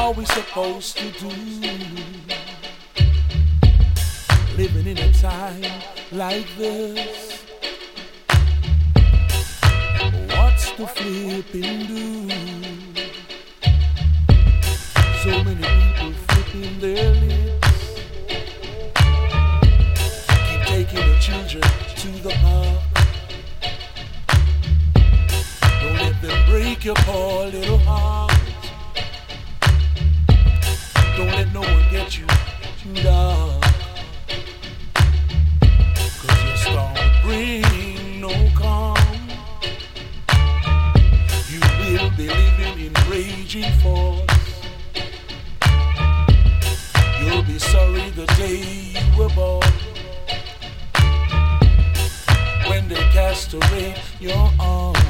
are we supposed to do? Living in a time like this, what's the flipping do? So many people flipping their lips, keep taking the children to the park. Don't let them break your poor little heart. Don't let no one get you dark, 'cause your storm will bring no calm. You will be living in raging force. You'll be sorry the day you were born, when they cast away your arms.